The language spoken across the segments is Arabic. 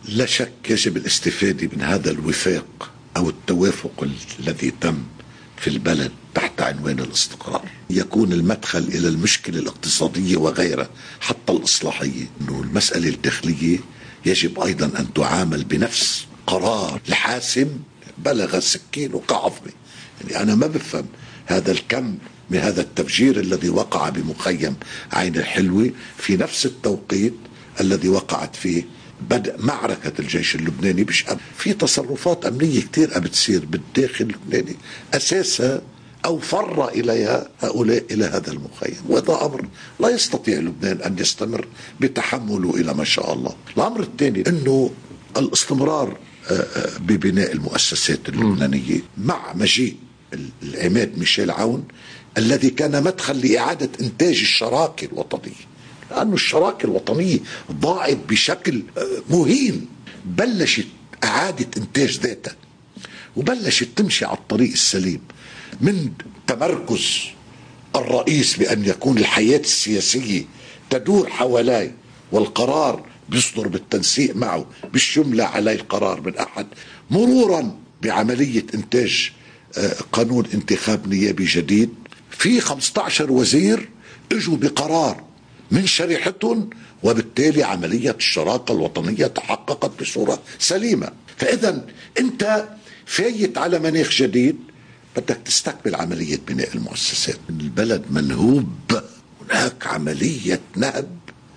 لا شك يجب الاستفادة من هذا الوفاق أو التوافق الذي تم في البلد تحت عنوان الاستقرار، يكون المدخل إلى المشكلة الاقتصادية وغيرها حتى الإصلاحية. إنه المسألة الداخلية يجب أيضا أن تعامل بنفس قرار الحاسم بلغ السكين وكعظمه. يعني أنا ما بفهم هذا الكم من هذا التفجير الذي وقع بمخيم عين الحلوة في نفس التوقيت الذي وقعت فيه بدء معركة الجيش اللبناني. في تصرفات أمنية كتير بتصير بالداخل اللبناني أساسها أو فر إليها هؤلاء إلى هذا المخيم، وهذا أمر لا يستطيع لبنان أن يستمر بتحمله إلى ما شاء الله. الأمر الثاني أنه الاستمرار ببناء المؤسسات اللبنانية مع مجيء العماد ميشيل عون الذي كان مدخل لإعادة إنتاج الشراكة الوطنية، لأن الشراكة الوطنية ضاعت بشكل مهين. بلشت إعادة إنتاج ذاتها وبلشت تمشي على الطريق السليم، من تمركز الرئيس بأن يكون الحياة السياسية تدور حواليه والقرار بيصدر بالتنسيق معه بالشملة عليه القرار من أحد، مرورا بعملية إنتاج قانون انتخاب نيابي جديد. في 15 وزير اجوا بقرار من شريحتهم، وبالتالي عملية الشراكة الوطنية تحققت بصورة سليمة. فإذا أنت فايت على مناخ جديد، بدك تستكمل عملية بناء المؤسسات. البلد منهوب، هناك عملية نهب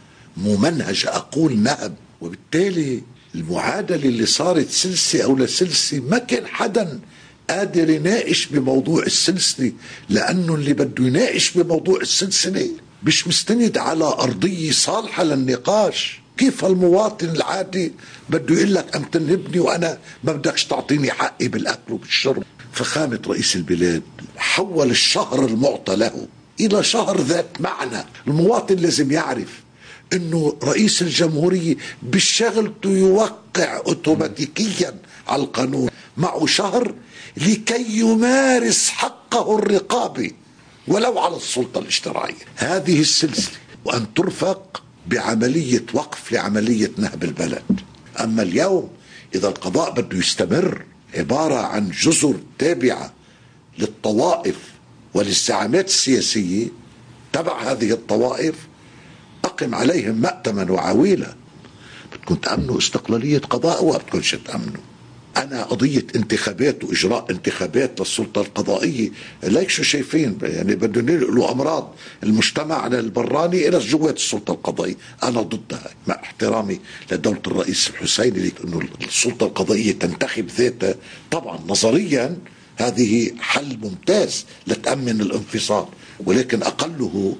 ممنهجة، أقول نهب، وبالتالي المعادلة اللي صارت سلسة أو لسلسة ما كان حدا قادر يناقش بموضوع السلسلة، لأنه اللي بده يناقش بموضوع السلسلة مش مستند على أرضية صالحة للنقاش. كيف المواطن العادي بده يقول لك أم تنهبني وأنا ما بدكش تعطيني حقي بالأكل وبالشرب؟ فخامة رئيس البلاد حول الشهر المعطى له إلى شهر ذات معنى. المواطن لازم يعرف انه رئيس الجمهورية بشغلته يوقع اوتوماتيكيا على القانون، معه شهر لكي يمارس حقه الرقابي ولو على السلطة الاشتراعية. هذه السلسلة وأن ترفق بعملية وقف لعملية نهب البلد. أما اليوم إذا القضاء بده يستمر عبارة عن جزر تابعة للطوائف وللزعامات السياسية تبع هذه الطوائف، أقم عليهم مأتما وعويلة. بدكم تأمنوا استقلالية قضاء وبدكمش تأمنوا. أنا قضية انتخابات وإجراء انتخابات للسلطة القضائية ليك شو شايفين، يعني بدهم ينقلوا أمراض المجتمع البراني إلى جوات السلطة القضائية. أنا ضدها مع احترامي لدولة الرئيس الحسيني، إنه السلطة القضائية تنتخب ذاتها. طبعا نظريا هذه حل ممتاز لتأمن الانفصال، ولكن أقله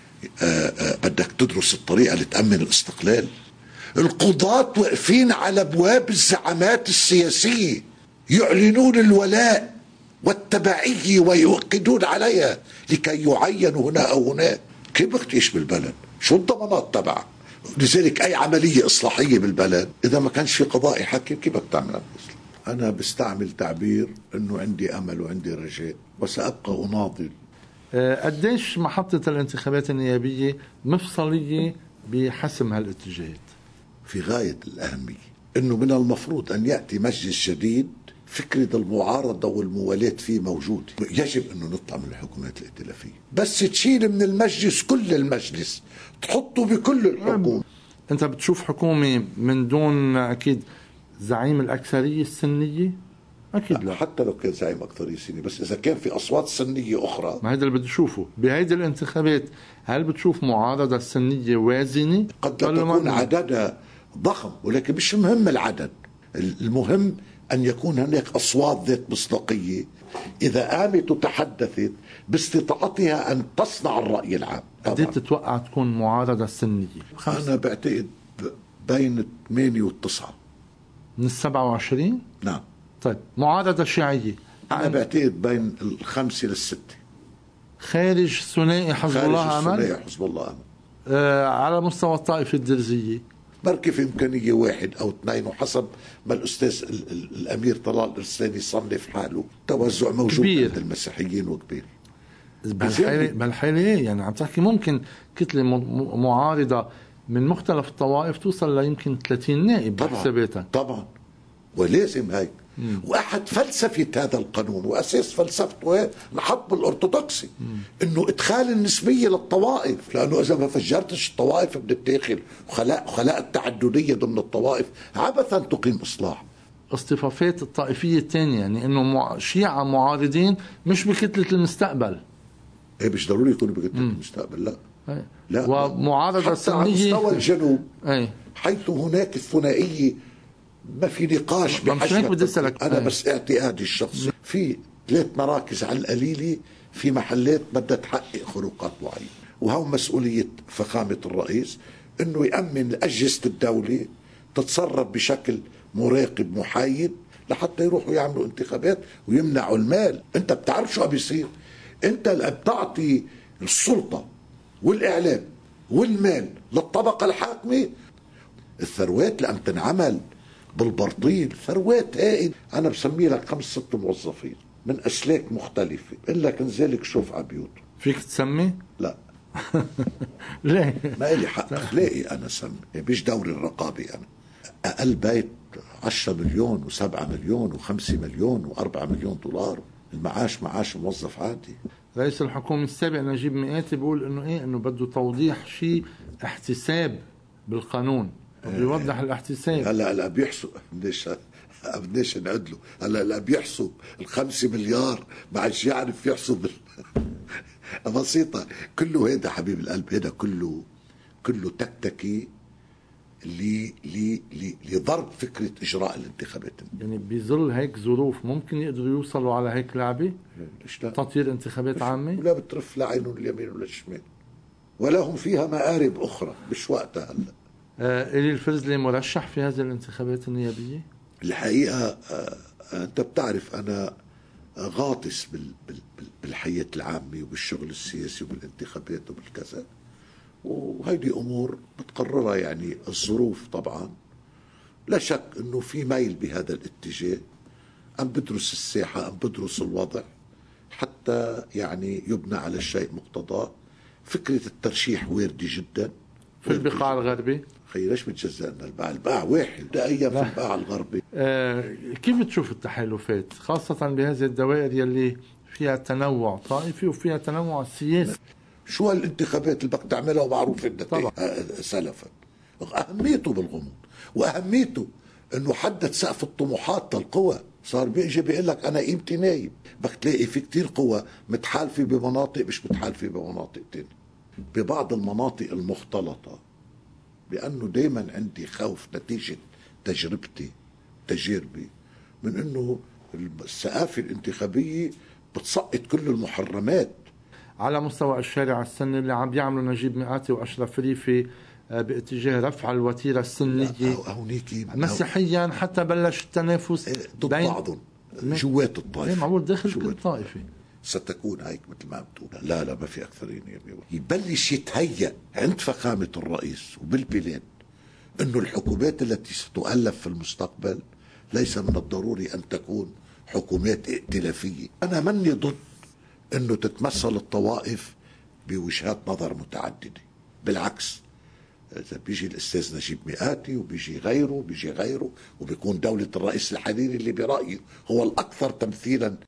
بدك تدرس الطريقة لتأمن الاستقلال. القضاة واقفين على ابواب الزعامات السياسية يعلنون الولاء والتبعية ويؤكدون عليها لكي يعينوا هنا او هناك. كيف بدك تعيش بالبلد؟ شو الضمانات تبعك؟ لذلك اي عملية اصلاحية بالبلد اذا ما كانش في قضاء يحكم كيف بدك تعملها؟ انا بستعمل تعبير انه عندي امل وعندي رجاء وسأبقى اناضل. قديش محطة الانتخابات النيابية مفصلية بحسم هالاتجاهات؟ في غاية الأهمية. إنه من المفروض أن يأتي مجلس جديد فكرة المعارضة والموالاة فيه موجود. يجب أنه نطلع من الحكومات الائتلافية، بس تشيل من المجلس كل المجلس تحطه بكل الحكومة. أنت بتشوف حكومة من دون أكيد زعيم الأكثرية السنية؟ أكيد لا. حتى لو كان زعيم أكثرية سنية، بس إذا كان في أصوات سنية أخرى. ما هذا اللي بدي أشوفه بهيدي الانتخابات. هل بتشوف معارضة السنية وازنة؟ قد لا تكون عددها ضخم، ولكن مش مهم العدد، المهم أن يكون هناك أصوات ذات مصداقية إذا قامت وتحدثت باستطاعتها أن تصنع الرأي العام. قد تتوقع تكون معارضة السنية؟ أنا بعتقد بين 8 و9 من 27. نعم. طيب معارضة شيعية؟ أنا بعتقد بين 5 ل6. خارج ثنائي حزب الله أمل؟ ثنائي حزب الله أمل. على مستوى الطائفة الدرزية بركي في إمكانية 1 أو 2، وحسب ما الأستاذ الأمير طلال الرسلاني يصنف حاله. توزع موجود عند المسيحيين وكبير. بالحالة يعني عم تحكي ممكن كتلة معارضة من مختلف الطوائف توصل ليمكن 30 نائب بحساباتك. طبعا ولازم هيك. واحد فلسفه هذا القانون واساس فلسفته نحط بالارثوذكسي انه ادخال النسبيه للطوائف، لانه اذا ما فجرتش الطوائف بتتاخر وخلقت التعدديه ضمن الطوائف عبثا تقيم اصلاح. اصطفافات الطائفيه الثانيه يعني انه شيعه معارضين مش بكتله المستقبل. ايه مش ضروري يكونوا بكتله المستقبل، لا. لا ومعارضه حتى على مستوى الجنوب أي. حيث هناك الثنائيه ما في نقاش بحجم. انا بس اعتقادي الشخصي في 3 مراكز على القليله في محلات بدها تحقق خروقات معينه، وهو مسؤوليه فخامه الرئيس انه يامن اجهزه الدوله تتصرف بشكل مراقب محايد لحتى يروحوا يعملوا انتخابات ويمنعوا المال. انت بتعرف شو عم بيصير؟ انت اللي بتعطي السلطه والاعلام والمال للطبقه الحاكمه. الثروات اللي عم تنعمل بالبرطيل ثروات هائل. انا بسمي لك 5 6 موظفين من اسلاك مختلفه، بقول لك انزلك شوف على بيوتهم. فيك تسمي؟ لا. ليه؟ ما لي حق اخلاقي انا سمي، مش دوري الرقابي. انا اقل بيت 10 مليون و7 مليون و5 مليون و4 مليون دولار المعاش معاش موظف عادي. رئيس الحكومة السابق نجيب مئاتي بيقول انه بده توضيح شيء احتساب بالقانون، بيوضح الاحتساب. هلا بيحسب بديش نعدله. هلا بيحسب 5 مليار ما عادش يعرف يحسب بسيطة. كله هيدا حبيب القلب، هيدا كله تكتكي لضرب فكرة إجراء الانتخابات. يعني بظل هيك ظروف ممكن يقدروا يوصلوا على هيك لعبة؟ ليش لا؟ تطوير انتخابات عامة؟ ولا بترف لا عينهم اليمين ولا الشمال، ولا هم فيها مآرب أخرى مش وقتها. هلا إلي الفرزلي مرشح في هذه الانتخابات النيابية؟ الحقيقة أنت بتعرف أنا غاطس بالحياة العامة وبالشغل السياسي وبالانتخابات وبالكذا، وهيدي أمور بتقررها يعني الظروف. طبعا لا شك أنه في ميل بهذا الاتجاه، أم بدرس الساحة أم بدرس الوضع حتى يعني يبنى على الشيء مقتضاه. فكرة الترشيح واردة جدا في البقاع الغربي. خي ليش بتجزأنا البقاع واحد ده أيام في البقاع الغربي. كيف بتشوف التحالفات خاصة بهذه الدوائر يلي فيها تنوع طائفي وفيها تنوع سياسي؟ شو هالانتخابات اللي بدك تعملها ومعروف النتائج سلفا. أهميته بالغموض، وأهميته أنه حدد سقف الطموحات للقوى. صار بيجي بيقول لك أنا قيمتي نايب. بدك تلاقي في كتير قوى متحالفة بمناطق مش متحالفة بمناطق تانية. ببعض المناطق المختلطة لأنه دايما عندي خوف نتيجة تجربي من أنه الثقافة الانتخابية بتسقط كل المحرمات. على مستوى الشارع السني اللي عم بيعملوا نجيب مئاتي وأشرف ريفي باتجاه رفع الوتيرة السنية مسيحيا حتى بلش التنافس ضد بعضهم جوات الطائفة. معمول داخل كل طائفة. ستكون هيك مثل ما عم تقول. لا ما في أكثرين. يبلش يتهيأ عند فخامة الرئيس وبالبلاد أنه الحكومات التي ستؤلف في المستقبل ليس من الضروري أن تكون حكومات ائتلافية. أنا مني ضد أنه تتمثل الطوائف بوجهات نظر متعددة، بالعكس. إذا بيجي الأستاذ نجيب مئاتي وبيجي غيره وبيكون دولة الرئيس الحريري اللي برأيه هو الأكثر تمثيلا